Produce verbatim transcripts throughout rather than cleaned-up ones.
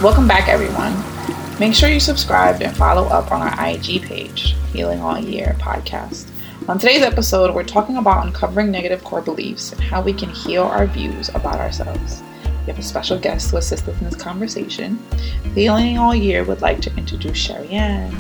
Welcome back, everyone. Make sure you subscribe and follow up on our I G page, Healing All Year Podcast. On today's episode, we're talking about uncovering negative core beliefs and how we can heal our views about ourselves. We have a special guest to assist us in this conversation. Healing All Year would like to introduce Sherry Ann.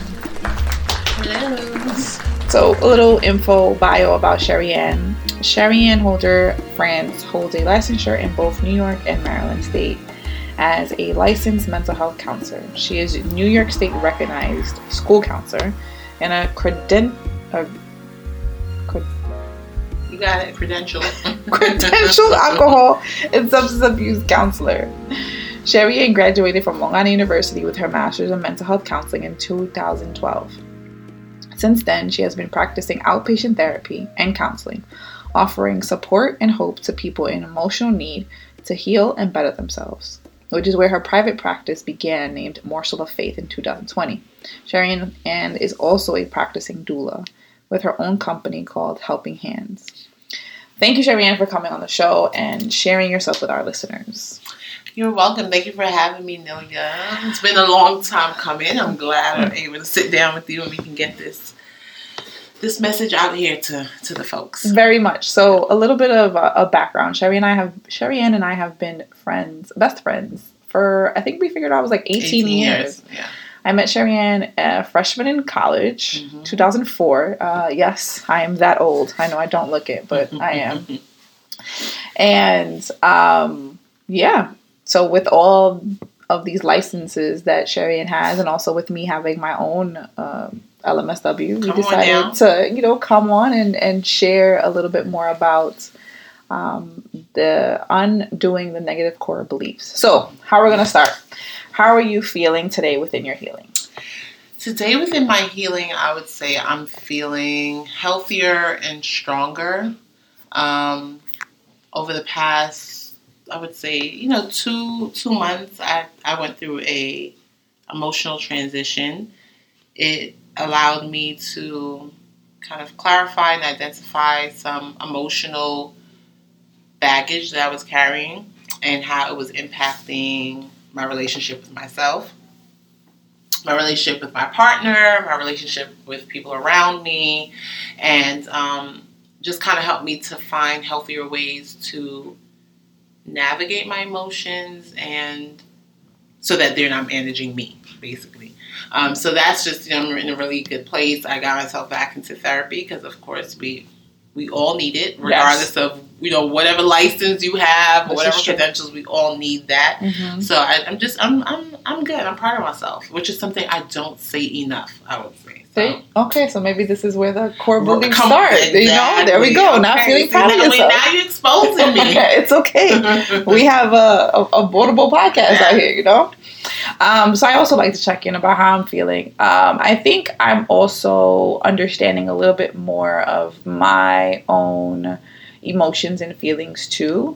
Hello. So, a little info bio about Sherry Ann. Sherry Ann Holder France holds a licensure in both New York and Maryland State as a licensed mental health counselor. She is a New York State recognized school counselor and a creden- a cred- You got it, credential. credentialed alcohol and substance abuse counselor. Sherry Ann graduated from Long Island University with her master's in mental health counseling in two thousand twelve. Since then, she has been practicing outpatient therapy and counseling, offering support and hope to people in emotional need to heal and better themselves, which is where her private practice began, named Morsel of Faith, in two thousand twenty. Sherry Ann is also a practicing doula with her own company called Helping Hands. Thank you, Sherry Ann, for coming on the show and sharing yourself with our listeners. You're welcome. Thank you for having me, Nelia. It's been a long time coming. I'm glad I'm able to sit down with you and we can get this this message out here to, to the folks. Very much. So a little bit of a, a background. Sherry and I have Sherry Ann and I have been friends, best friends, for I think we figured out it was like eighteen, eighteen years. Yeah. I met Sherry Ann, a freshman in college, mm-hmm. two thousand four. Uh, yes, I am that old. I know I don't look it, but I am. And um, yeah, so with all of these licenses that Sherry Ann has, and also with me having my own um, L M S W, we come decided to, you know, come on and, and share a little bit more about um, the undoing the negative core beliefs. So, how are we going to start? How are you feeling today within your healing? Today within my healing, I would say I'm feeling healthier and stronger. Um, over the past, I would say, you know, two two months, I, I went through a emotional transition. It allowed me to kind of clarify and identify some emotional baggage that I was carrying and how it was impacting my relationship with myself, my relationship with my partner, my relationship with people around me, and um, just kind of helped me to find healthier ways to navigate my emotions and so that they're not managing me, basically. Um, so that's just, you know, I'm in a really good place. I got myself back into therapy because, of course, we we all need it, regardless yes. of, you know, whatever license you have, or whatever credentials, we all need that. Mm-hmm. So I, I'm just, I'm, I'm, I'm good. I'm proud of myself, which is something I don't say enough, I would say. So. Okay, so maybe this is where the core beliefs start. Exactly. You know, there we go. Okay. Now feeling proud of yourself. Now you're exposing me. It's okay. We have a, a, a vulnerable podcast yeah. out here, you know? Um, so I also like to check in about how I'm feeling. Um, I think I'm also understanding a little bit more of my own emotions and feelings too.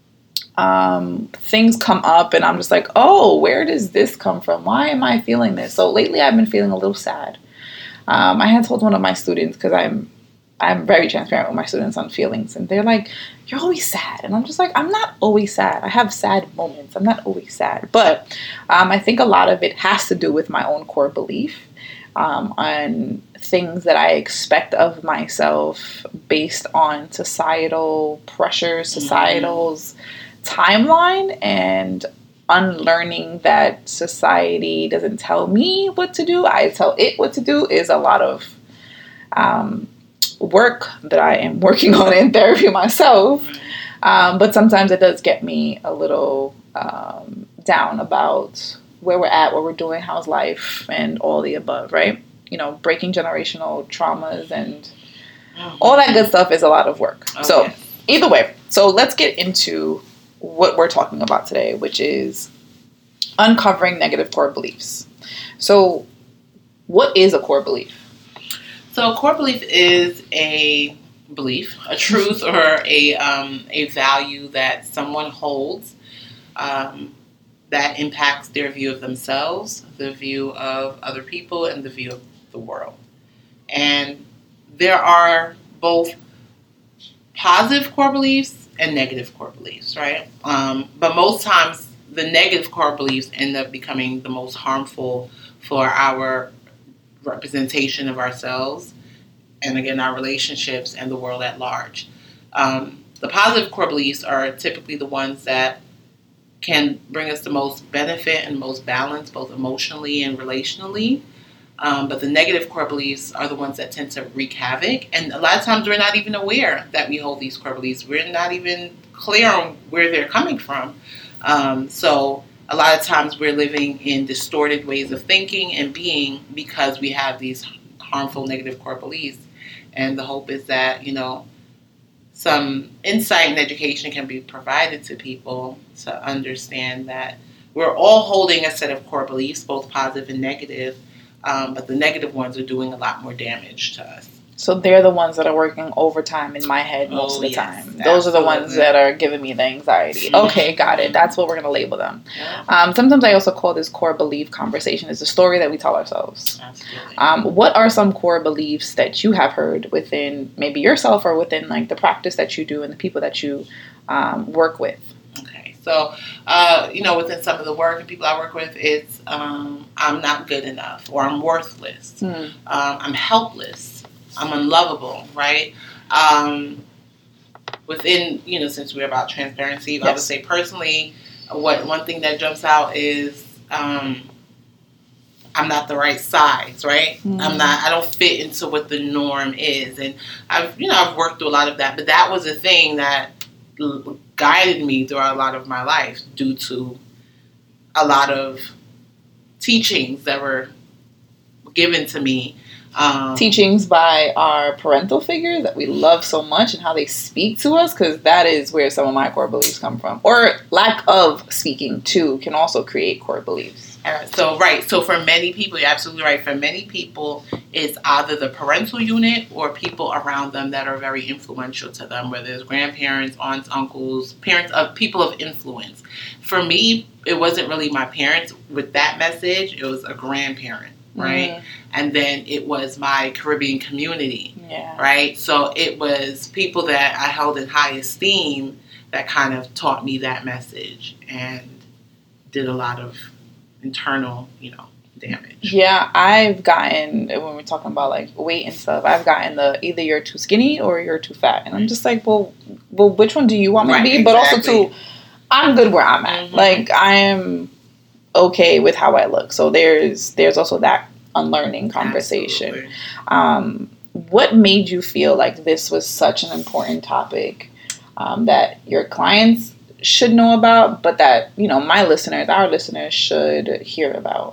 Um, things come up and I'm just like, oh, where does this come from? Why am I feeling this? So lately I've been feeling a little sad. Um, I had told one of my students, because I'm I'm very transparent with my students on feelings, and they're like, you're always sad. And I'm just like, I'm not always sad. I have sad moments. I'm not always sad. But um, I think a lot of it has to do with my own core belief um, on things that I expect of myself based on societal pressure, societal's mm-hmm. timeline, and unlearning that society doesn't tell me what to do. I tell it what to do is a lot of um, work that I am working on in therapy myself. Um, but sometimes it does get me a little um, down about where we're at, what we're doing, how's life, and all the above, right? You know, breaking generational traumas and all that good stuff is a lot of work. Okay. So either way, so let's get into what we're talking about today, which is uncovering negative core beliefs. So what is a core belief? So a core belief is a belief, a truth, or a um, a value that someone holds um, that impacts their view of themselves, the view of other people, and the view of the world. And there are both positive core beliefs and negative core beliefs, right? Um, but most times the negative core beliefs end up becoming the most harmful for our representation of ourselves, and again, our relationships and the world at large. Um, the positive core beliefs are typically the ones that can bring us the most benefit and most balance, both emotionally and relationally. Um, but the negative core beliefs are the ones that tend to wreak havoc. And a lot of times we're not even aware that we hold these core beliefs. We're not even clear on where they're coming from. Um, so a lot of times we're living in distorted ways of thinking and being because we have these harmful negative core beliefs. And the hope is that, you know, some insight and education can be provided to people to understand that we're all holding a set of core beliefs, both positive and negative, um, but the negative ones are doing a lot more damage to us. So they're the ones that are working overtime in my head most oh, of the yes, time. Those absolutely. are the ones that are giving me the anxiety. Mm-hmm. Okay, got it. That's what we're going to label them. Yeah. Um, sometimes I also call this core belief conversation. It's a story that we tell ourselves. Absolutely. Um, what are some core beliefs that you have heard within maybe yourself or within like the practice that you do and the people that you um, work with? Okay. So, uh, you know, within some of the work and people I work with, it's um, I'm not good enough, or I'm worthless. Mm. Um, I'm helpless. I'm unlovable, right? Um, within, you know, since we're about transparency, yes. I would say personally, what one thing that jumps out is um, I'm not the right size, right? Mm. I'm not. I don't fit into what the norm is, and I've, you know, I've worked through a lot of that. But that was a thing that l- guided me throughout a lot of my life, due to a lot of teachings that were given to me. Um, Teachings by our parental figures that we love so much and how they speak to us, because that is where some of my core beliefs come from. Or lack of speaking, too, can also create core beliefs. Uh, so, right. So, for many people, you're absolutely right. For many people, it's either the parental unit or people around them that are very influential to them, whether it's grandparents, aunts, uncles, parents of people of influence. For me, it wasn't really my parents with that message. It was a grandparent. Right. Mm. And then it was my Caribbean community. Yeah. Right. So it was people that I held in high esteem that kind of taught me that message and did a lot of internal, you know, damage. Yeah. I've gotten, when we're talking about like weight and stuff, I've gotten the either you're too skinny or you're too fat. And I'm just like, well, well, which one do you want me right, to be? exactly. But also too, I'm good where I'm at. Mm-hmm. Like I am okay with how I look. So there's there's also that unlearning conversation. Um, what made you feel like this was such an important topic um, that your clients should know about, but that, you know, my listeners, our listeners should hear about?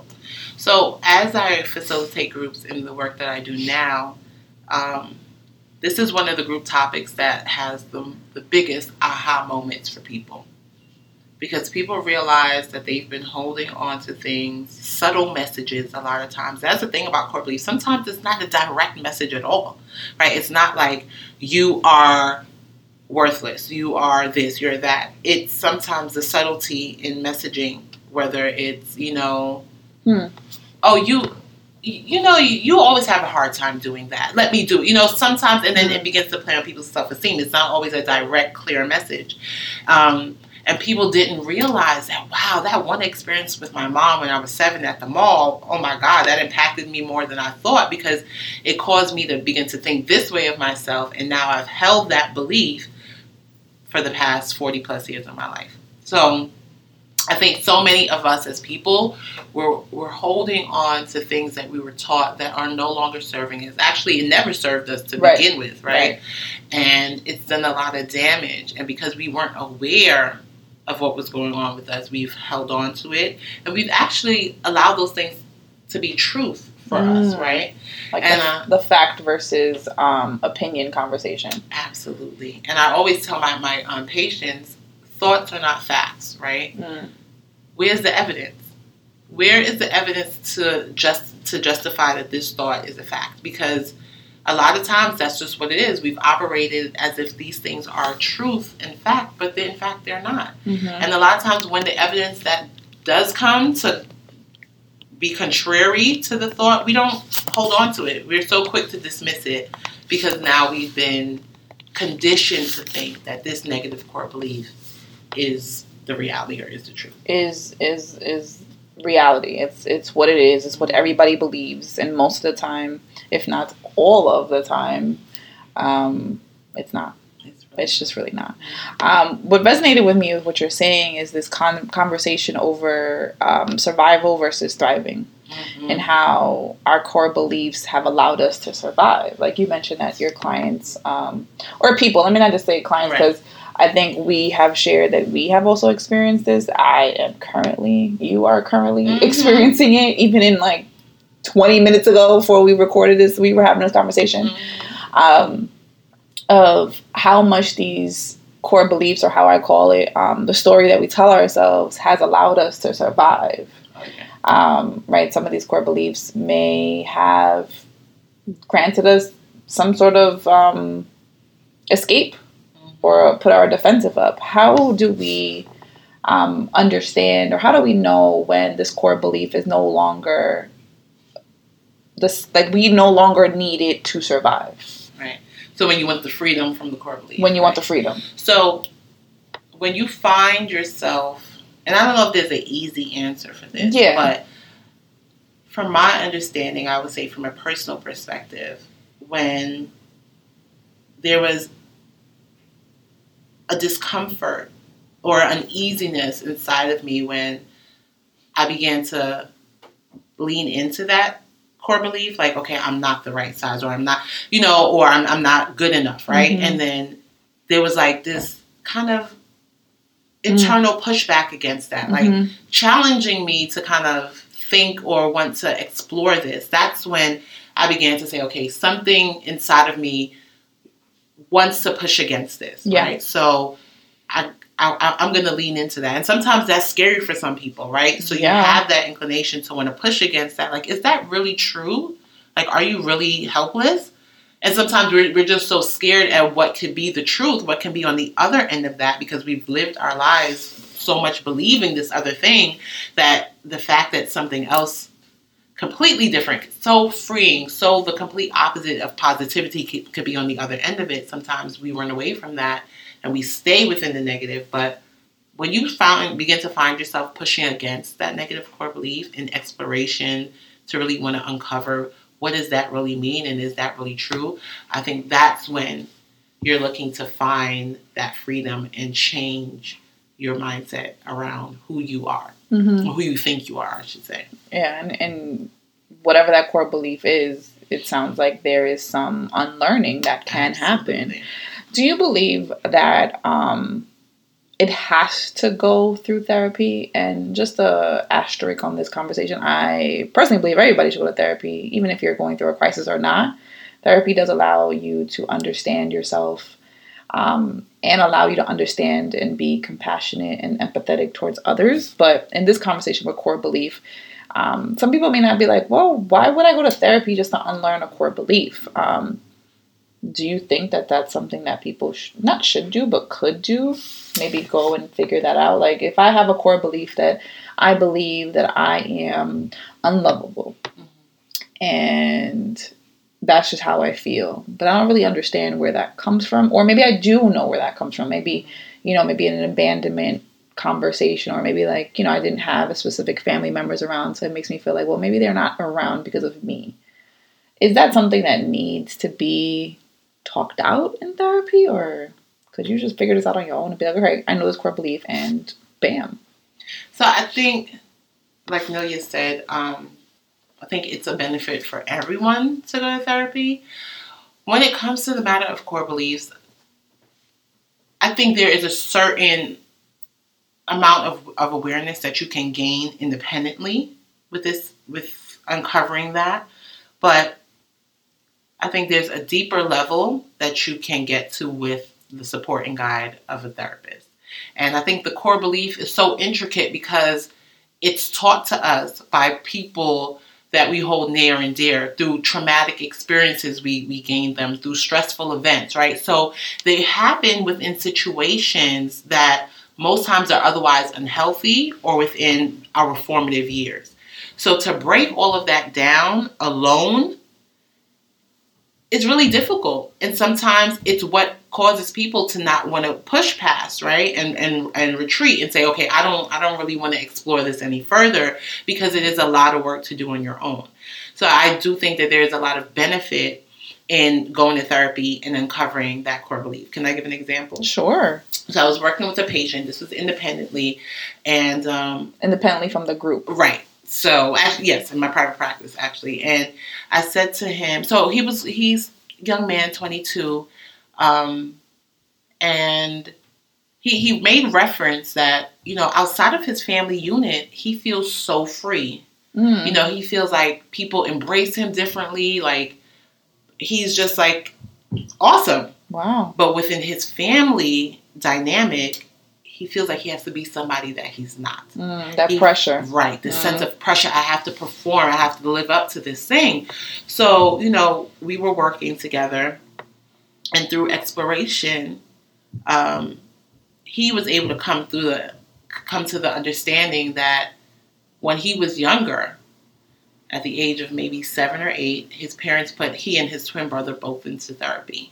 So as I facilitate groups in the work that I do now, um, this is one of the group topics that has the, the biggest aha moments for people. Because people realize that they've been holding on to things, subtle messages a lot of times. That's the thing about core beliefs. Sometimes it's not a direct message at all, right? It's not like you are worthless, you are this, you're that. It's sometimes the subtlety in messaging, whether it's, you know, hmm. oh, you... You know, you, you always have a hard time doing that. Let me do it. You know, sometimes, and then it begins to play on people's self-esteem. It's not always a direct, clear message. Um, and people didn't realize that, wow, that one experience with my mom when I was seven at the mall, oh my God, that impacted me more than I thought, because it caused me to begin to think this way of myself. And now I've held that belief for the past forty plus years of my life. So I think so many of us as people, we're, we're holding on to things that we were taught that are no longer serving us. Actually, it never served us to right. begin with, right? right? And it's done a lot of damage. And because we weren't aware of what was going on with us, we've held on to it. And we've actually allowed those things to be truth for mm. us, right? Like and, the, uh, the fact versus um, opinion conversation. Absolutely. And I always tell my, my um, patients, thoughts are not facts, right? Mm. Where's the evidence? Where is the evidence to just to justify that this thought is a fact? Because a lot of times that's just what it is. We've operated as if these things are truth and fact, but in fact they're not. Mm-hmm. And a lot of times when the evidence that does come to be contrary to the thought, we don't hold on to it. We're so quick to dismiss it because now we've been conditioned to think that this negative core belief is the reality or is the truth. Is is is reality. It's it's what it is. It's what everybody believes, and most of the time, if not all of the time, um, it's not. It's, really it's just really not. Um, what resonated with me with what you're saying is this con- conversation over um, survival versus thriving. Mm-hmm. And how our core beliefs have allowed us to survive. Like you mentioned that your clients, um, or people, let me not just say clients, because right. I think we have shared that we have also experienced this. I am currently, you are currently mm-hmm. experiencing it. Even in like twenty minutes ago before we recorded this, we were having this conversation mm-hmm. um, of how much these core beliefs, or how I call it, um, the story that we tell ourselves has allowed us to survive. Um, right, some of these core beliefs may have granted us some sort of um, escape or put our defensive up. How do we um, understand, or how do we know when this core belief is no longer this, like we no longer need it to survive? Right. So when you want the freedom from the core belief. When you right? want the freedom. So when you find yourself, and I don't know if there's an easy answer for this, yeah. but from my understanding, I would say from a personal perspective, when there was a discomfort or uneasiness inside of me when I began to lean into that core belief, like, okay, I'm not the right size, or I'm not, you know, or I'm, I'm not good enough, right? Mm-hmm. And then there was like this kind of internal mm-hmm. pushback against that, like mm-hmm. challenging me to kind of think or want to explore this. That's when I began to say, okay, something inside of me wants to push against this, yeah. right? So I, I, I'm going to lean into that. And sometimes that's scary for some people, right? So yeah. you have that inclination to want to push against that. Like, is that really true? Like, are you really helpless? And sometimes we're, we're just so scared at what could be the truth, what can be on the other end of that, because we've lived our lives so much believing this other thing, that the fact that something else completely different, so freeing, so the complete opposite of positivity could, could be on the other end of it. Sometimes we run away from that and we stay within the negative. But when you find, begin to find yourself pushing against that negative core belief in exploration to really want to uncover what does that really mean and is that really true, I think that's when you're looking to find that freedom and change your mindset around who you are, mm-hmm. or who you think you are, I should say. Yeah, and, and whatever that core belief is, it sounds like there is some unlearning that can Absolutely. happen. Do you believe that um, it has to go through therapy? And just a asterisk on this conversation, I personally believe everybody should go to therapy, even if you're going through a crisis or not. Therapy does allow you to understand yourself um, and allow you to understand and be compassionate and empathetic towards others. But in this conversation with core belief, um, some people may not be like, well, why would I go to therapy just to unlearn a core belief? Um, do you think that that's something that people sh- not should do, but could do? Maybe go and figure that out. Like, if I have a core belief that I believe that I am unlovable, mm-hmm. and that's just how I feel, but I don't really understand where that comes from. Or maybe I do know where that comes from. Maybe, you know, maybe in an abandonment conversation, or maybe like, you know, I didn't have a specific family members around, so it makes me feel like, well, maybe they're not around because of me. Is that something that needs to be talked out in therapy, or could you just figure this out on your own and be like, okay, I know this core belief, and bam? So I think, like Nelia said, um, I think it's a benefit for everyone to go to therapy. When it comes to the matter of core beliefs, I think there is a certain amount of, of awareness that you can gain independently with this, with uncovering that. But I think there's a deeper level that you can get to with the support and guide of a therapist. And I think the core belief is so intricate because it's taught to us by people that we hold near and dear. Through traumatic experiences, we, we gain them, through stressful events, right? So they happen within situations that most times are otherwise unhealthy or within our formative years. So to break all of that down alone it's really difficult. And sometimes it's what causes people to not want to push past, right? And, and, and retreat and say, okay, I don't, I don't really want to explore this any further, because it is a lot of work to do on your own. So I do think that there's a lot of benefit in going to therapy and uncovering that core belief. Can I give an example? Sure. So I was working with a patient. This was independently, and um, independently from the group, right? So actually, yes, in my private practice, actually. And I said to him, so he was he's a young man, twenty-two, um, and he he made reference that, you know, outside of his family unit, he feels so free. Mm. You know, he feels like people embrace him differently. Like, he's just like awesome. Wow. But within his family dynamic, he feels like he has to be somebody that he's not. Mm, that he, pressure. Right. The mm. sense of pressure. I have to perform. I have to live up to this thing. So, you know, we were working together, and through exploration, um, he was able to come through the, come to the understanding that when he was younger, at the age of maybe seven or eight, his parents put he and his twin brother both into therapy.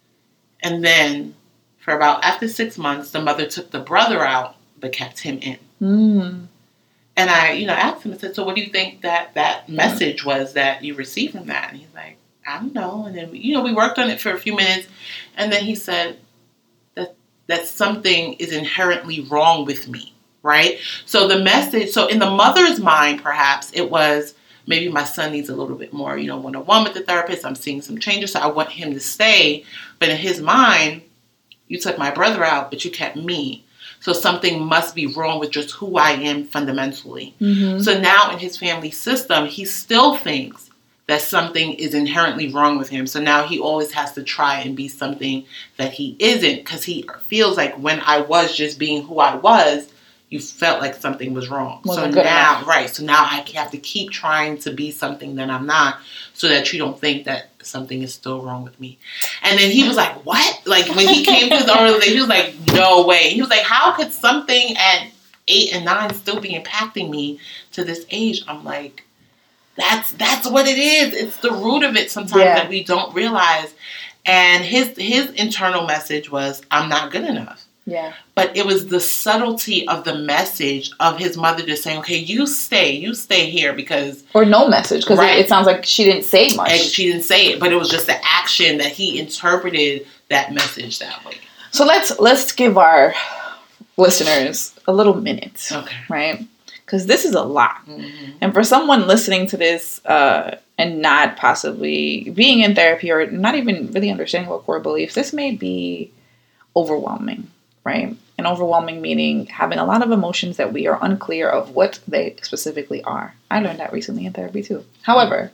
And then for about, after six months, the mother took the brother out, but kept him in. Mm. And I, you know, asked him, I said, so what do you think that that message was that you received from that? And he's like, I don't know. And then, you know, we worked on it for a few minutes. And then he said that, that something is inherently wrong with me, right? So the message, so in the mother's mind, perhaps, it was, maybe my son needs a little bit more, you know, one-on-one with the therapist. I'm seeing some changes, so I want him to stay. But in his mind, you took my brother out, but you kept me. So something must be wrong with just who I am fundamentally. Mm-hmm. So now in his family system, he still thinks that something is inherently wrong with him. So now he always has to try and be something that he isn't, because he feels like when I was just being who I was, you felt like something was wrong. Wasn't so good now, enough. right. So now I have to keep trying to be something that I'm not, so that you don't think that something is still wrong with me. And then he was like, what? Like, when he came to his own realization, he was like, no way. He was like, how could something at eight and nine still be impacting me to this age? I'm like, that's that's what it is. It's the root of it sometimes yeah. that we don't realize. And his his internal message was, I'm not good enough. Yeah. But it was the subtlety of the message of his mother just saying, okay, you stay, you stay here, because... Or no message, because right. it, it sounds like she didn't say much. And she didn't say it, but it was just the action that he interpreted that message that way. So let's let's give our listeners a little minute, okay, right? Because this is a lot. Mm-hmm. And for someone listening to this uh, and not possibly being in therapy or not even really understanding what core beliefs, this may be overwhelming. Right? And overwhelming meaning having a lot of emotions that we are unclear of what they specifically are. I learned that recently in therapy too. However,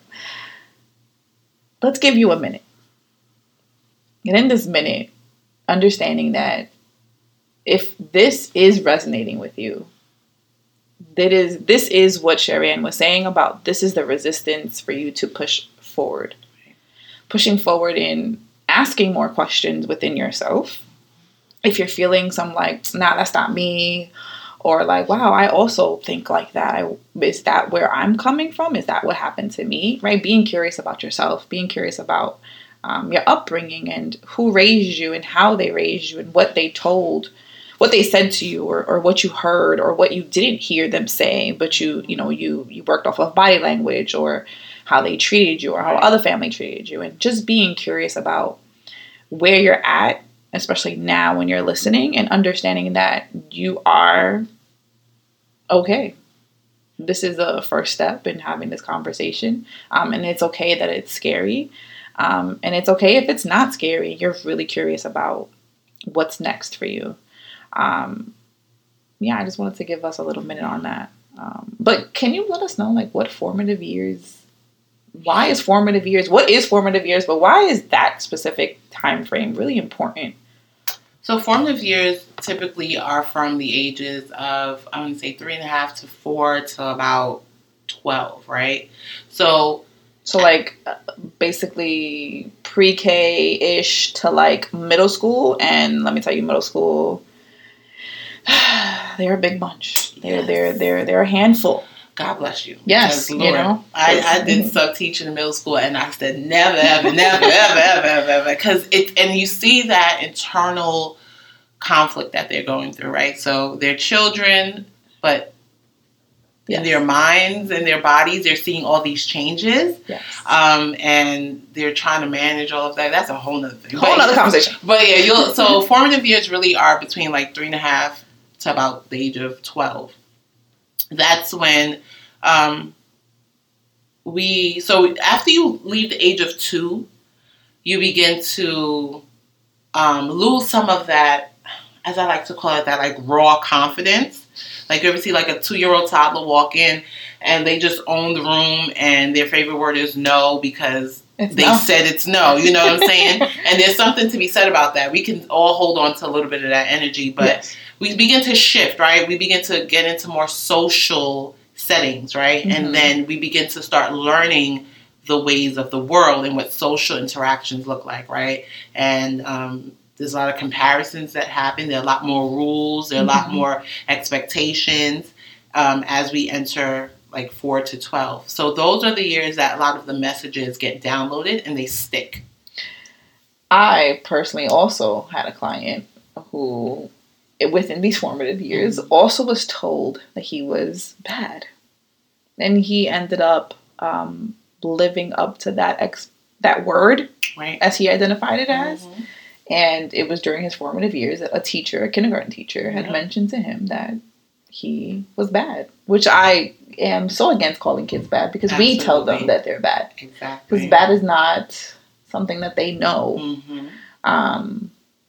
let's give you a minute. And in this minute, understanding that if this is resonating with you, that is this is what Sherry-Ann was saying about this is the resistance for you to push forward. Pushing forward in asking more questions within yourself. If you're feeling some like, nah, that's not me, or like, wow, I also think like that. I, is that where I'm coming from? Is that what happened to me? Right? Being curious about yourself, being curious about um, your upbringing and who raised you and how they raised you and what they told, what they said to you, or, or what you heard, or what you didn't hear them say, but you, you know, you, you worked off of body language, or how they treated you, or how other family treated you, and just being curious about where you're at, especially now when you're listening, and understanding that you are okay. This is the first step in having this conversation. Um, and it's okay that it's scary. Um, and it's okay if it's not scary. You're really curious about what's next for you. Um, yeah, I just wanted to give us a little minute on that. Um, but can you let us know, like, what formative years... Why is formative years? What is formative years? But why is that specific time frame really important? So formative years typically are from the ages of, I would say, three and a half to four to about twelve, right? So, so like basically pre-K-ish to like middle school. And let me tell you, middle school, they're a big bunch. They're yes. they're they're they're a handful. God bless you. Yes, Lord, you know. I, I did sub teaching in middle school, and I said never, ever, never, ever, ever, ever, ever, because it. And you see that internal conflict that they're going through, right? So they're children, but yes. in their minds and their bodies, they're seeing all these changes, yes. um, and they're trying to manage all of that. That's a whole nother thing. Whole nother conversation. But yeah, you'll. So formative years really are between like three and a half to about the age of twelve. That's when um, we, so after you leave the age of two, you begin to um, lose some of that, as I like to call it, that like raw confidence. Like you ever see like a two-year-old toddler walk in and they just own the room and their favorite word is no because it's they no. said it's no, you know what I'm saying? And there's something to be said about that. We can all hold on to a little bit of that energy, but yes. we begin to shift, right? We begin to get into more social settings, right? Mm-hmm. And then we begin to start learning the ways of the world and what social interactions look like, right? And um, there's a lot of comparisons that happen. There are a lot more rules. There are mm-hmm. a lot more expectations um, as we enter like four to twelve. So those are the years that a lot of the messages get downloaded and they stick. I personally also had a client who, within these formative years, mm-hmm. also was told that he was bad. And he ended up um, living up to that ex- that word, right. as he identified it as. Mm-hmm. And it was during his formative years that a teacher, a kindergarten teacher, had mm-hmm. mentioned to him that he was bad, which I am so against calling kids bad because Absolutely. we tell them that they're bad. Exactly. Because bad is not something that they know. Mm-hmm. Um,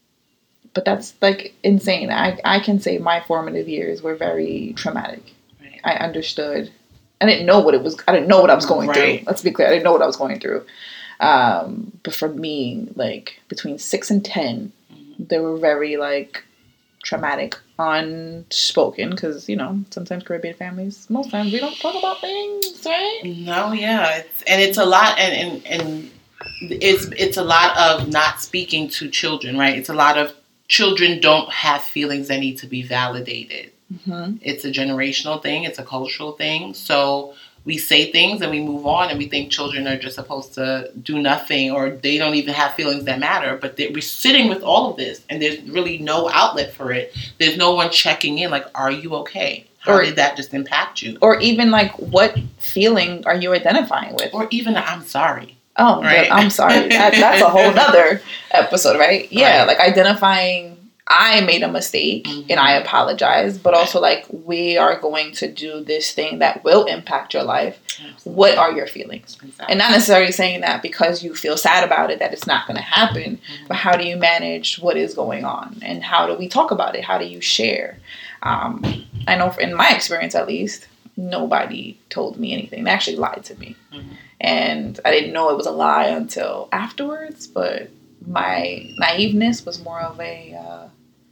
but that's like insane. I, I can say my formative years were very traumatic. Right. I understood. I didn't know what it was. I didn't know what I was going right. through. Let's be clear. I didn't know what I was going through. Um, but for me, like between six and ten, mm-hmm. they were very like traumatic, unspoken, because you know sometimes Caribbean families, most times we don't talk about things, right? No, yeah, it's, and it's a lot, and, and and it's it's a lot of not speaking to children, right? It's a lot of children don't have feelings that need to be validated. Mm-hmm. It's a generational thing. It's a cultural thing. So we say things and we move on and we think children are just supposed to do nothing or they don't even have feelings that matter. But we're sitting with all of this and there's really no outlet for it. There's no one checking in like, are you okay? How or, did that just impact you? Or even like, what feeling are you identifying with? Or even, I'm sorry. Oh, right? I'm sorry. That, that's a whole nother episode, right? Yeah, right. Like identifying I made a mistake mm-hmm. and I apologize, but also like we are going to do this thing that will impact your life. Absolutely. What are your feelings? Exactly. And not necessarily saying that because you feel sad about it, that it's not going to happen, mm-hmm. but how do you manage what is going on and how do we talk about it? How do you share? Um, I know in my experience, at least, nobody told me anything. They actually lied to me. Mm-hmm. And I didn't know it was a lie until afterwards, but my naiveness was more of a, uh,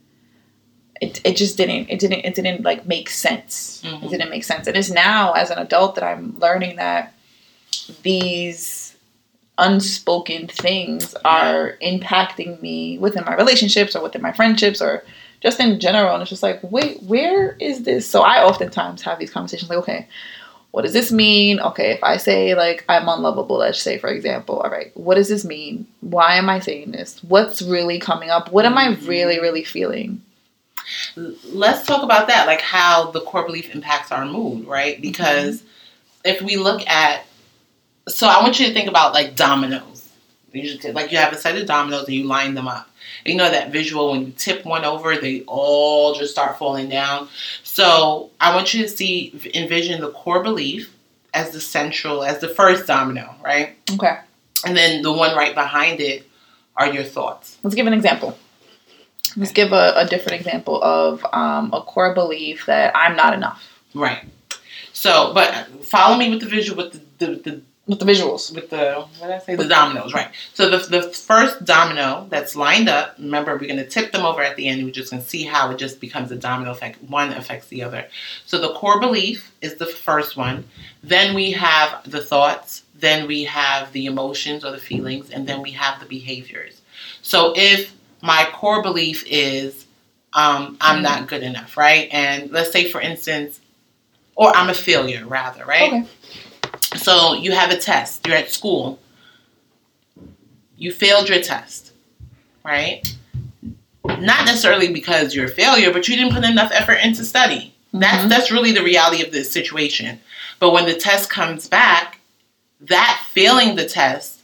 it it just didn't, it didn't, it didn't like make sense. Mm-hmm. It didn't make sense. And it's now as an adult that I'm learning that these unspoken things are impacting me within my relationships or within my friendships or just in general. And it's just like, wait, where is this? So I oftentimes have these conversations like, okay, what does this mean? Okay, if I say, like, I'm unlovable, let's say, for example, all right, what does this mean? Why am I saying this? What's really coming up? What am I really, really feeling? Let's talk about that, like how the core belief impacts our mood, right? Because mm-hmm. if we look at, so I want you to think about, like, dominoes. You just, like, you have a set of dominoes and you line them up. You know that visual when you tip one over, they all just start falling down. So I want you to see, envision the core belief as the central, as the first domino, right? Okay. And then the one right behind it are your thoughts. Let's give an example. Let's give a, a different example of um, a core belief that I'm not enough. Right. So, but follow me with the visual, with the, the, the With the visuals. With the, what did I say? The dominoes, right. So the the first domino that's lined up, remember, we're going to tip them over at the end. And we're just going to see how it just becomes a domino effect. One affects the other. So the core belief is the first one. Then we have the thoughts. Then we have the emotions or the feelings. And then we have the behaviors. So if my core belief is um, I'm not good enough, right? And let's say, for instance, or I'm a failure, rather, right? Okay. So you have a test. You're at school. You failed your test, right? Not necessarily because you're a failure, but you didn't put enough effort into study. Mm-hmm. That's that's really the reality of this situation. But when the test comes back, that failing the test,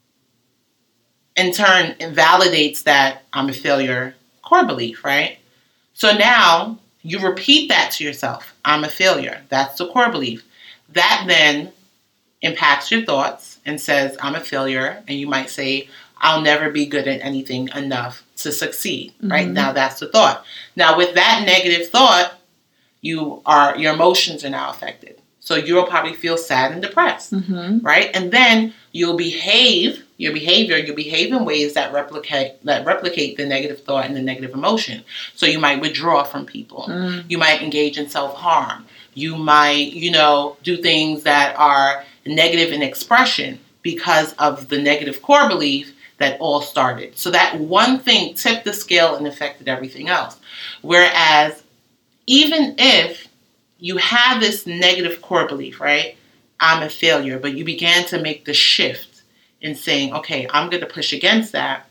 in turn, invalidates that I'm a failure core belief, right? So now you repeat that to yourself. I'm a failure. That's the core belief. That then impacts your thoughts and says, I'm a failure. And you might say, I'll never be good at anything enough to succeed, mm-hmm. right? Now that's the thought. Now with that negative thought, you are your emotions are now affected. So you'll probably feel sad and depressed, mm-hmm. right? And then you'll behave, your behavior, you'll behave in ways that replicate that replicate the negative thought and the negative emotion. So you might withdraw from people. Mm. You might engage in self-harm. You might, you know, do things that are negative in expression because of the negative core belief that all started. So that one thing tipped the scale and affected everything else. Whereas even if you had this negative core belief, right? I'm a failure, but you began to make the shift in saying, okay, I'm going to push against that.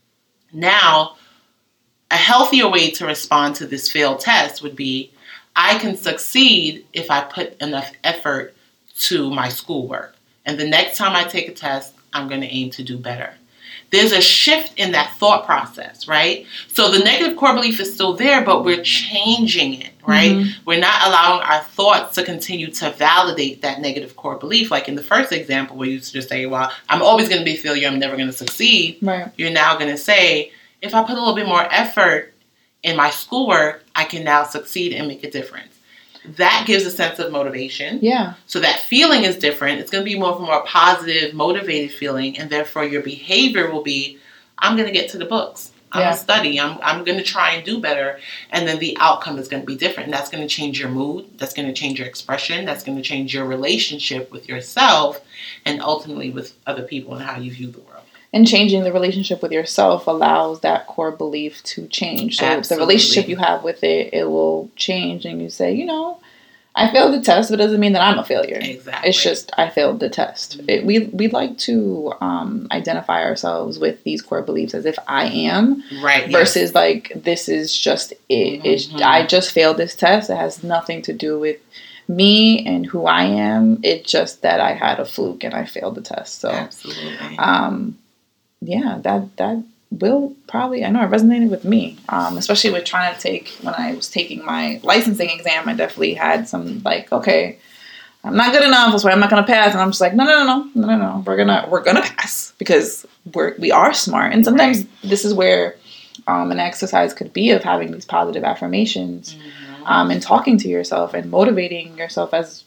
Now, a healthier way to respond to this failed test would be, I can succeed if I put enough effort to my schoolwork. And the next time I take a test, I'm going to aim to do better. There's a shift in that thought process, right? So the negative core belief is still there, but we're changing it, right? Mm-hmm. We're not allowing our thoughts to continue to validate that negative core belief. Like in the first example where you used to just say, well, I'm always going to be a failure, I'm never going to succeed. Right. You're now going to say, if I put a little bit more effort in my schoolwork, I can now succeed and make a difference. That gives a sense of motivation. Yeah. So that feeling is different. It's going to be more of a more positive, motivated feeling. And therefore your behavior will be, I'm going to get to the books. I'm yeah. going to study. I'm, I'm going to try and do better. And then the outcome is going to be different. And that's going to change your mood. That's going to change your expression. That's going to change your relationship with yourself and ultimately with other people and how you view the world. And changing the relationship with yourself allows that core belief to change. So Absolutely. The relationship you have with it, it will change. And you say, you know, I failed the test, but it doesn't mean that I'm a failure. Exactly. It's just I failed the test. Mm-hmm. It, we we like to um, identify ourselves with these core beliefs as if I am. Right. Versus yes. like, this is just it. Mm-hmm. It's, I just failed this test. It has nothing to do with me and who I am. It's just that I had a fluke and I failed the test. So, Absolutely. Um, yeah, that that will probably, I know it resonated with me, um, especially with trying to take, when I was taking my licensing exam, I definitely had some like, okay, I'm not good enough, that's why I'm not going to pass. And I'm just like, no, no, no, no, no, no, we're going to, we're going to pass because we're, we are smart. And sometimes right. this is where um, an exercise could be of having these positive affirmations mm-hmm. um, and talking to yourself and motivating yourself as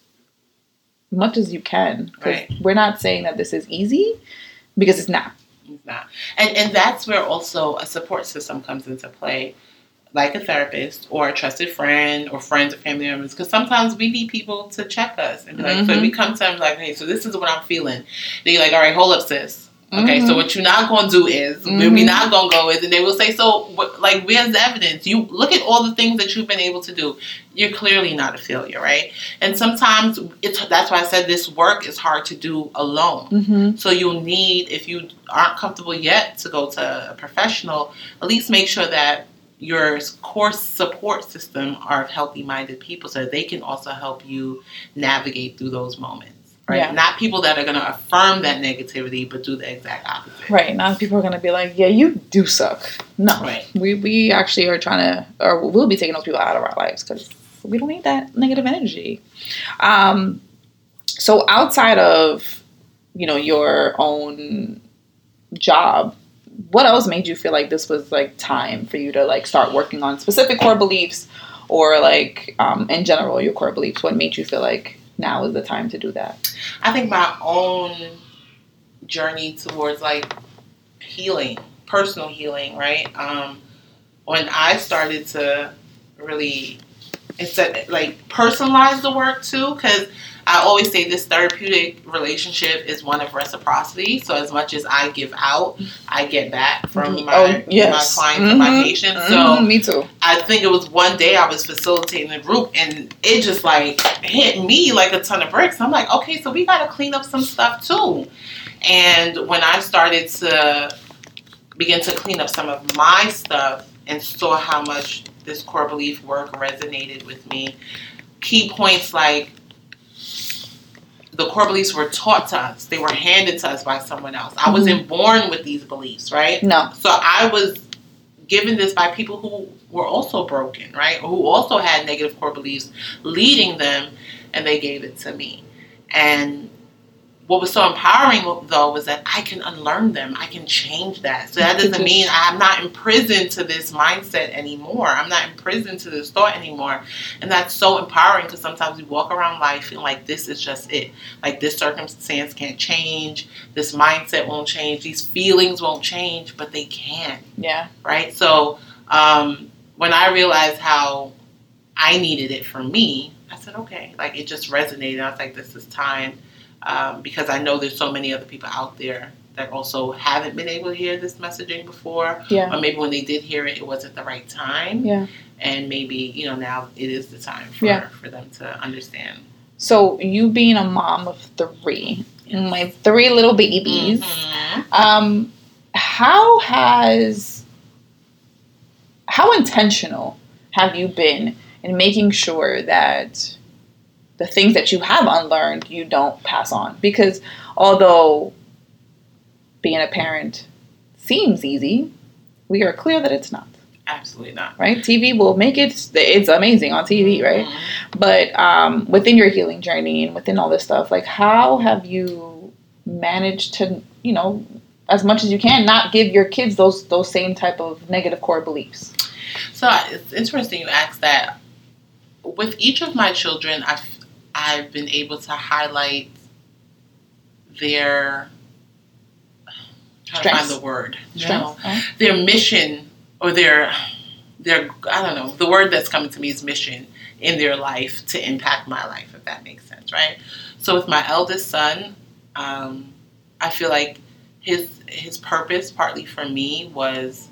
much as you can. Because right. we're not saying that this is easy because it's not. It's not. And and that's where also a support system comes into play, like a therapist or a trusted friend or friends or family members. Because sometimes we need people to check us and be like, mm-hmm. so we come to them like, hey, so this is what I'm feeling. Then you're like, all right, hold up, sis. Okay, mm-hmm. so what you're not going to do is, mm-hmm. where we're not going to go is, and they will say, so, what, like, where's the evidence? You look at all the things that you've been able to do. You're clearly not a failure, right? And sometimes, it's that's why I said this work is hard to do alone. Mm-hmm. So you'll need, if you aren't comfortable yet to go to a professional, at least make sure that your core support system are healthy-minded people so that they can also help you navigate through those moments. Right? Yeah. Not people that are going to affirm that negativity, but do the exact opposite. Right. Not people are going to be like, yeah, you do suck. No. Right. We we actually are trying to, or we'll be taking those people out of our lives because we don't need that negative energy. Um, so outside of, you know, your own job, what else made you feel like this was like time for you to like start working on specific core beliefs or like um, in general, your core beliefs? What made you feel like now is the time to do that? I think my own journey towards like healing, personal healing, right? Um, when I started to really instead, like, personalize the work too, because I always say this therapeutic relationship is one of reciprocity. So as much as I give out, I get back from my, oh, yes. my clients mm-hmm. and my patients. Mm-hmm. So me too. I think it was one day I was facilitating the group and it just like hit me like a ton of bricks. I'm like, okay, so we got to clean up some stuff too. And when I started to begin to clean up some of my stuff and saw how much this core belief work resonated with me, key points like the core beliefs were taught to us. They were handed to us by someone else. I wasn't born with these beliefs, right? No. So I was given this by people who were also broken, right? Or who also had negative core beliefs leading them, and they gave it to me. And what was so empowering, though, was that I can unlearn them. I can change that. So that doesn't mean I'm not imprisoned to this mindset anymore. I'm not imprisoned to this thought anymore. And that's so empowering because sometimes we walk around life feeling like this is just it. Like this circumstance can't change. This mindset won't change. These feelings won't change, but they can. Yeah. Right? So um, when I realized how I needed it for me, I said, okay. Like it just resonated. I was like, this is time. Um, because I know there's so many other people out there that also haven't been able to hear this messaging before. Yeah. Or maybe when they did hear it, it wasn't the right time. Yeah. And maybe, you know, now it is the time for, yeah. for them to understand. So you being a mom of three, yes. my three little babies, mm-hmm. um, how has, how intentional have you been in making sure that the things that you have unlearned, you don't pass on? Because although being a parent seems easy, we are clear that it's not. Absolutely not. Right? T V will make it, it's amazing on T V, right? Mm-hmm. But um, within your healing journey and within all this stuff, like how have you managed to, you know, as much as you can, not give your kids those those same type of negative core beliefs? So it's interesting you ask that. With each of my children, I've I've been able to highlight their, I'm trying to find the word, no, oh. their mission or their, their, I don't know, the word that's coming to me is mission in their life to impact my life, if that makes sense, right? So with my eldest son, um, I feel like his his purpose, partly for me, was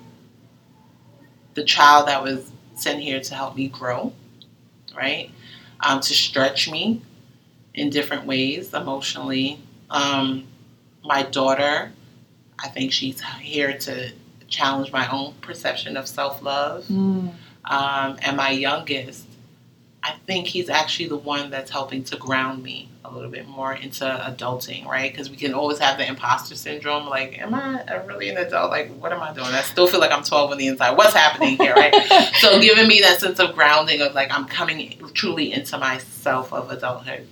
the child that was sent here to help me grow, right? Um, to stretch me in different ways emotionally. Um, my daughter, I think she's here to challenge my own perception of self-love. Mm. Um, and my youngest, I think he's actually the one that's helping to ground me a little bit more into adulting, right? Because we can always have the imposter syndrome. Like, am I really an adult? Like, what am I doing? I still feel like I'm twelve on the inside. What's happening here, right? So giving me that sense of grounding of like, I'm coming truly into myself of adulthood.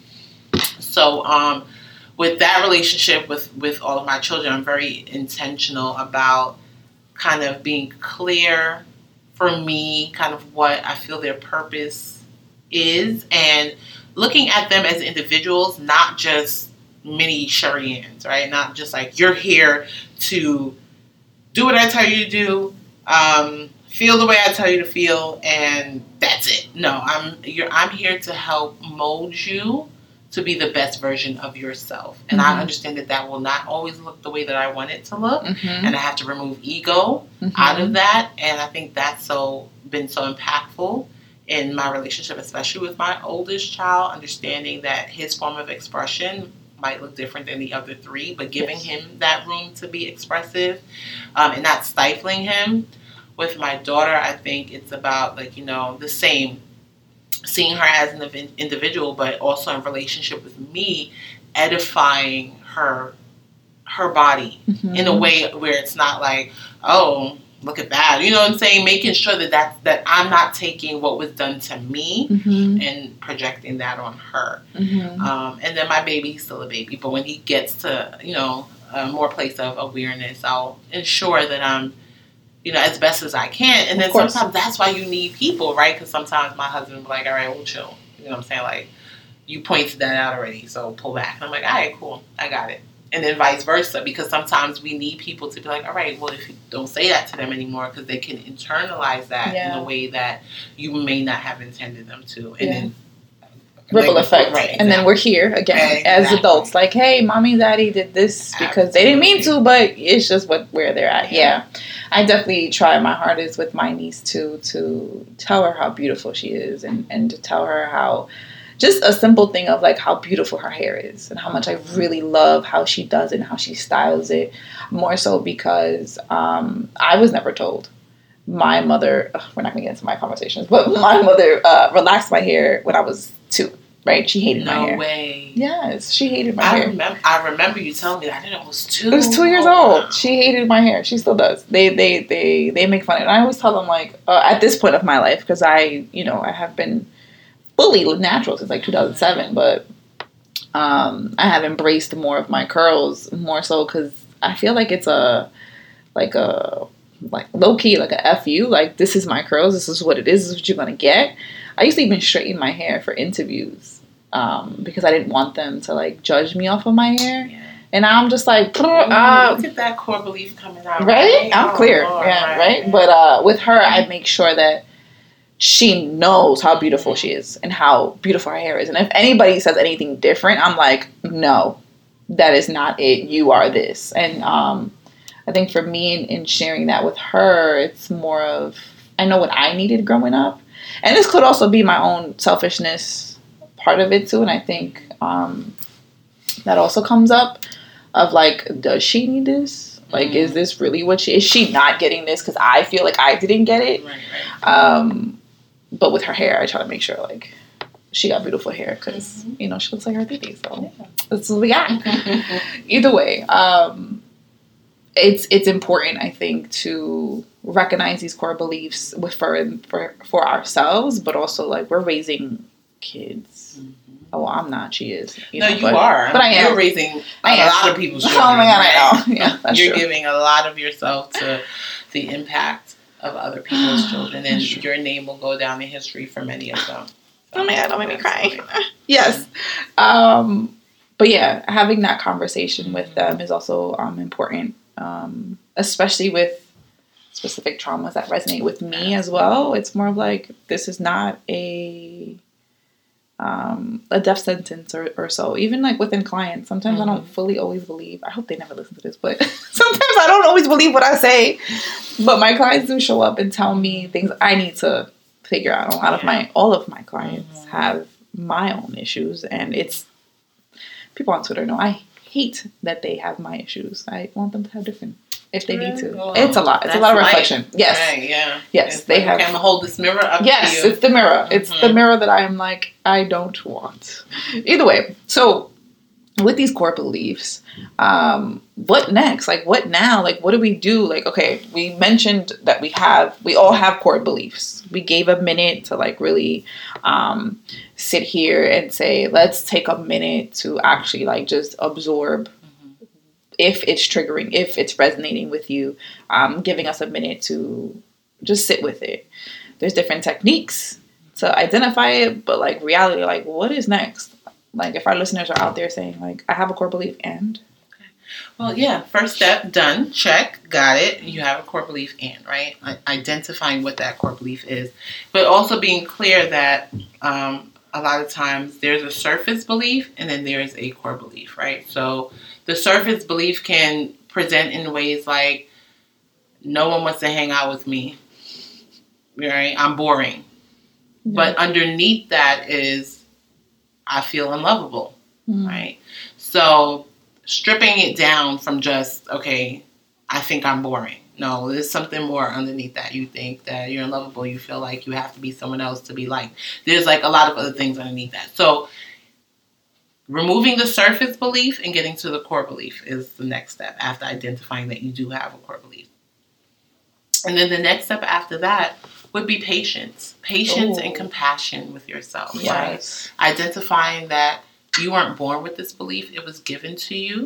So um, with that relationship with, with all of my children, I'm very intentional about kind of being clear for me, kind of what I feel their purpose is, and looking at them as individuals, not just mini Sherry-Anns, right? Not just like, you're here to do what I tell you to do, um, feel the way I tell you to feel, and that's it. No, I'm you're, I'm here to help mold you to be the best version of yourself. And mm-hmm. I understand that that will not always look the way that I want it to look, mm-hmm. and I have to remove ego mm-hmm. out of that, and I think that's so been so impactful in my relationship, especially with my oldest child, understanding that his form of expression might look different than the other three, but giving yes. him that room to be expressive um, and not stifling him. With my daughter, I think it's about, like, you know, the same, seeing her as an individual, but also in relationship with me, edifying her her body mm-hmm. in a way where it's not like, oh, look at that. You know what I'm saying? Making sure that that, that I'm not taking what was done to me mm-hmm. and projecting that on her. Mm-hmm. Um, and then my baby, he's still a baby, but when he gets to, you know, a more place of awareness, I'll ensure that I'm, you know, as best as I can. And then sometimes that's why you need people, right? Because sometimes my husband will be like, all right, we'll chill. You know what I'm saying? Like, you pointed that out already, so pull back. And I'm like, all right, cool. I got it. And then vice versa, because sometimes we need people to be like, all right, well, if you don't say that to them anymore, because they can internalize that yeah. in a way that you may not have intended them to. And yeah. then ripple like, effect. Right, exactly. And then we're here again exactly. as adults. Like, hey, mommy, daddy did this because Absolutely. They didn't mean to, but it's just what where they're at. Yeah. yeah. I definitely try my hardest with my niece too, to tell her how beautiful she is and, and to tell her how just a simple thing of like how beautiful her hair is and how much I really love how she does it and how she styles it. More so because um, I was never told. My mother, ugh, we're not going to get into my conversations, but my mother uh, relaxed my hair when I was two, right? She hated no my hair. No way. Yes, she hated my I hair. Remember, I remember you telling me that. I didn't know it was two. It was two years oh, old. Wow. She hated my hair. She still does. They they they, they make fun of it. And I always tell them, like, uh, at this point of my life, because I, you know, I have been fully natural since like two thousand seven, but um, I have embraced more of my curls, more so because I feel like it's a, like a, like low key, like a F you, like this is my curls, this is what it is, this is what you're gonna get. I used to even straighten my hair for interviews um, because I didn't want them to like judge me off of my hair. Yeah. And now I'm just like, Ooh, uh, look at that core belief coming out. Right? right? I'm oh, clear. Lord, yeah, right. right? But uh, with her, I make sure that she knows how beautiful she is and how beautiful her hair is. And if anybody says anything different, I'm like, no, that is not it. You are this. And um, I think for me in, in sharing that with her, it's more of, I know what I needed growing up. And this could also be my own selfishness part of it too. And I think um, that also comes up of like, does she need this? Like, mm-hmm. is this really what she, is she not getting this? Because I feel like I didn't get it. Right, right. Um, But with her hair, I try to make sure, like, she got beautiful hair because, mm-hmm. you know, she looks like her baby. So yeah. that's what we got. Either way, um, it's it's important, I think, to recognize these core beliefs with for for, for ourselves, but also, like, we're raising kids. Mm-hmm. Oh, well, I'm not. She is. You no, know, you but, are. But I am. You're raising a I lot of people's children. Oh, my God, right? I know. Yeah, that's You're true. giving a lot of yourself to the impact of other people's children, and your name will go down in history for many of them. So, oh my God, don't make me cry. Yes. Um, but yeah, having that conversation with them is also um, important, um, especially with specific traumas that resonate with me as well. It's more of like, this is not a um, a death sentence or, or so. Even like within clients, sometimes mm-hmm. I don't fully always believe. I hope they never listen to this, but sometimes I don't always believe what I say. But my clients do show up and tell me things I need to figure out. A lot of my, all of my clients mm-hmm. have my own issues, and it's people on Twitter know I hate that they have my issues. I want them to have different. If they need to. Well, it's a lot. It's a lot of reflection. Life. Yes. Right, yeah. Yes. It's they like, have. Okay, I'm going to hold this mirror up yes, to you. It's the mirror. Mm-hmm. It's the mirror that I am like, I don't want. Either way. So, with these core beliefs, um, what next? Like, what now? Like, what do we do? Like, okay, we mentioned that we have, we all have core beliefs. We gave a minute to like really um, sit here and say, let's take a minute to actually like just absorb if it's triggering, if it's resonating with you, um, giving us a minute to just sit with it. There's different techniques to identify it, but like reality, like what is next? Like if our listeners are out there saying like, I have a core belief and. Okay. Well, yeah, first step, done, check, got it. You have a core belief and, right? Identifying what that core belief is, but also being clear that um, a lot of times there's a surface belief and then there's a core belief, right? So the surface belief can present in ways like, no one wants to hang out with me, right? I'm boring. Yeah. But underneath that is, I feel unlovable, mm-hmm. right? So stripping it down from just, okay, I think I'm boring. No, there's something more underneath that. You think that you're unlovable. You feel like you have to be someone else to be liked. There's like a lot of other things underneath that. So removing the surface belief and getting to the core belief is the next step after identifying that you do have a core belief. And then the next step after that would be patience. Patience Ooh. And compassion with yourself, yes. right? Identifying that you weren't born with this belief. It was given to you.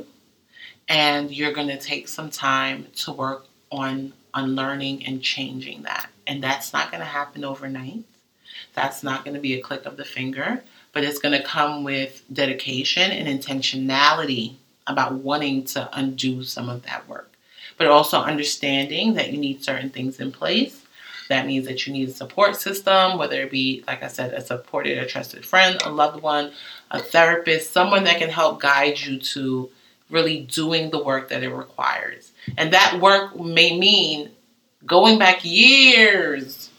And you're going to take some time to work on unlearning and changing that. And that's not going to happen overnight. That's not going to be a click of the finger. But it's going to come with dedication and intentionality about wanting to undo some of that work. But also understanding that you need certain things in place. That means that you need a support system, whether it be, like I said, a supported, a trusted friend, a loved one, a therapist, someone that can help guide you to really doing the work that it requires. And that work may mean going back years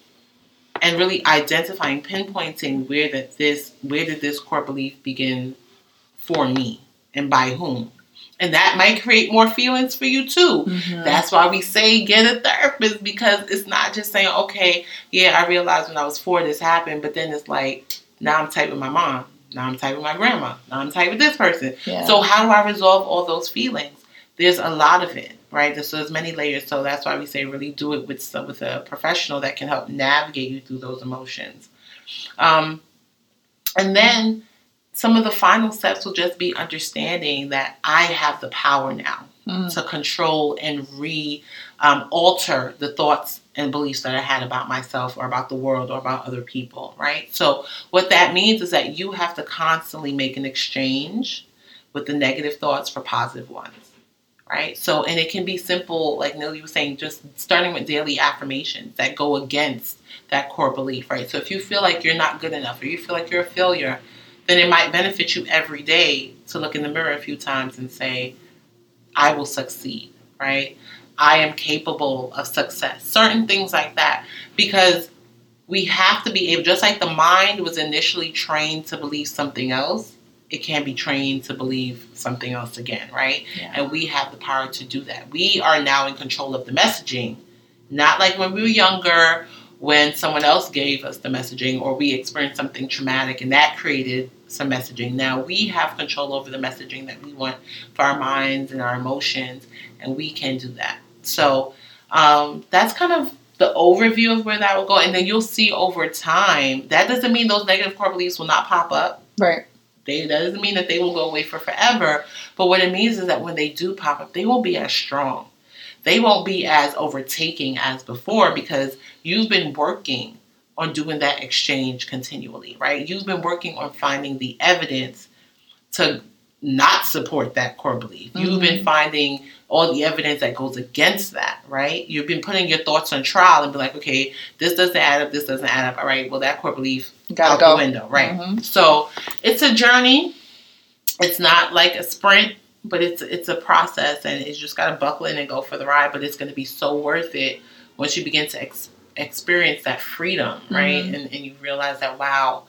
and really identifying, pinpointing where that this, where did this core belief begin for me and by whom. And that might create more feelings for you too. Mm-hmm. That's why we say get a therapist, because it's not just saying, okay, yeah, I realized when I was four this happened, but then it's like, now I'm tight with my mom. Now I'm tight with my grandma. Now I'm tight with this person. Yeah. So how do I resolve all those feelings? There's a lot of it, right? So there's many layers. So that's why we say really do it with some, with a professional that can help navigate you through those emotions. Um, and then some of the final steps will just be understanding that I have the power now mm. to control and re um, alter the thoughts and beliefs that I had about myself or about the world or about other people, right? So what that means is that you have to constantly make an exchange with the negative thoughts for positive ones, right? So, and it can be simple, like Nilly was saying, just starting with daily affirmations that go against that core belief, right? So if you feel like you're not good enough or you feel like you're a failure, then it might benefit you every day to look in the mirror a few times and say, I will succeed, right? I am capable of success. Certain things like that. Because we have to be able, just like the mind was initially trained to believe something else, it can be trained to believe something else again, right? Yeah. And we have the power to do that. We are now in control of the messaging. Not like when we were younger, when someone else gave us the messaging or we experienced something traumatic and that created some messaging. Now we have control over the messaging that we want for our minds and our emotions, and we can do that. So um, that's kind of the overview of where that will go. And then you'll see over time, that doesn't mean those negative core beliefs will not pop up. Right. They, that doesn't mean that they will go away for forever. But what it means is that when they do pop up, they won't be as strong. They won't be as overtaking as before because you've been working on doing that exchange continually, right? You've been working on finding the evidence to not support that core belief. Mm-hmm. You've been finding all the evidence that goes against that, right? You've been putting your thoughts on trial and be like, okay, this doesn't add up, this doesn't add up. All right, well, that core belief Gotta out go. the window, right? Mm-hmm. So it's a journey. It's not like a sprint, but it's it's a process, and you just got to buckle in and go for the ride. But it's going to be so worth it once you begin to ex- experience that freedom, right? Mm-hmm. And, and you realize that, wow,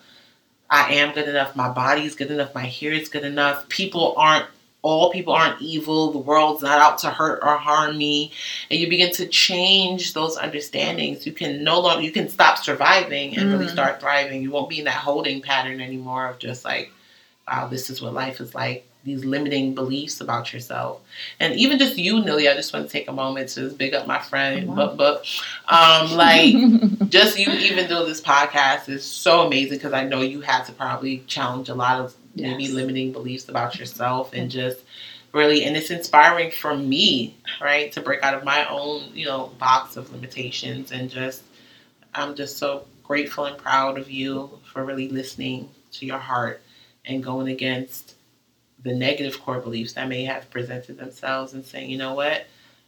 I am good enough. My body's good enough. My hair is good enough. People aren't, all people aren't evil. The world's not out to hurt or harm me. And you begin to change those understandings. You can no longer, you can stop surviving and mm-hmm. really start thriving. You won't be in that holding pattern anymore of just like, wow, this is what life is like. These limiting beliefs about yourself. And even just you, Nilly, I just want to take a moment to just big up my friend. Oh, wow. But, but, um, like, just you even though this podcast is so amazing because I know you had to probably challenge a lot of yes. maybe limiting beliefs about yourself and just really, and it's inspiring for me, right, to break out of my own, you know, box of limitations and just, I'm just so grateful and proud of you for really listening to your heart and going against the negative core beliefs that may have presented themselves and saying, you know what,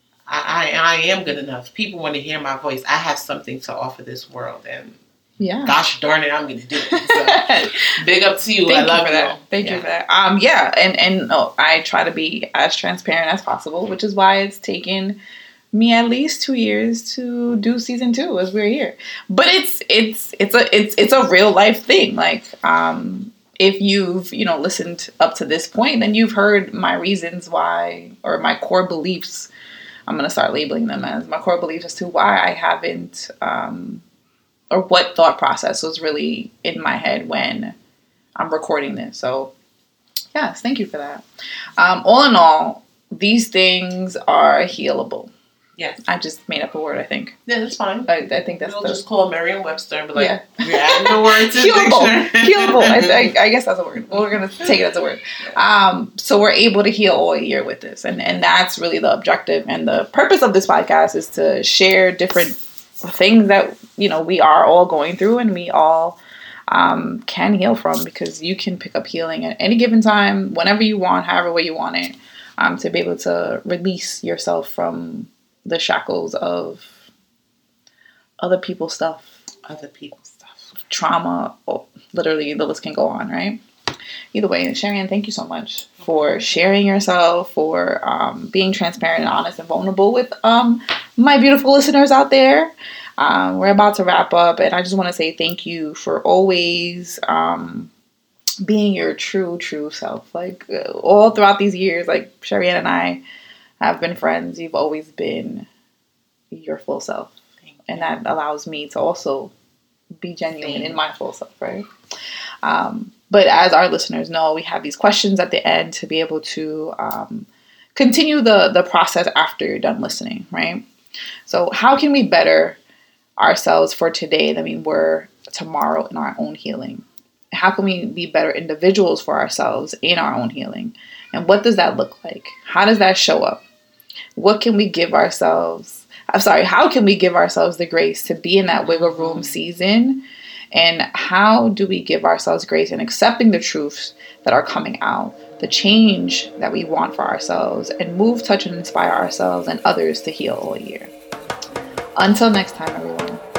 I, I, I am good enough. People want to hear my voice. I have something to offer this world. And yeah, gosh darn it, I'm going to do it. So big up to you. Thank I love you for you. that. Thank yeah. you for that. Um, yeah, and, and oh, I try to be as transparent as possible, which is why it's taken me at least two years to do season two as we're here. But it's it's it's a it's it's a real life thing. Like, um, if you've, you know, listened up to this point, then you've heard my reasons why, or my core beliefs. I'm going to start labeling them as my core beliefs as to why I haven't, um, or what thought process was really in my head when I'm recording this. So, yes, thank you for that. Um, all in all, these things are healable. Yes. I just made up a word, I think. Yeah, that's fine. I, I think that's We'll the... just call Merriam-Webster and be like, yeah. you're adding the word to the healable. dictionary. Healable. I, I, I guess that's a word. We're going to take it as a word. Um, so we're able to heal all year with this. And, and that's really the objective. And the purpose of this podcast is to share different things that, you know, we are all going through and we all um, can heal from, because you can pick up healing at any given time, whenever you want, however way you want it. um, to be able to release yourself from the shackles of other people's stuff, other people's stuff, trauma. Oh, literally, the list can go on, right? Either way, Sharianne, thank you so much for sharing yourself, for um, being transparent and honest and vulnerable with um, my beautiful listeners out there. Um, we're about to wrap up, and I just want to say thank you for always um, being your true, true self. Like, uh, all throughout these years, like, Sharianne and I have been friends. You've always been your full self. And that allows me to also be genuine in my full self, right? Um, but as our listeners know, we have these questions at the end to be able to um, continue the, the process after you're done listening, right? So how can we better ourselves for today than we were tomorrow in our own healing? How can we be better individuals for ourselves in our own healing? And what does that look like? How does that show up? What can we give ourselves? I'm sorry, how can we give ourselves the grace to be in that wiggle room season? And how do we give ourselves grace in accepting the truths that are coming out, the change that we want for ourselves, and move, touch, and inspire ourselves and others to heal all year? Until next time, everyone.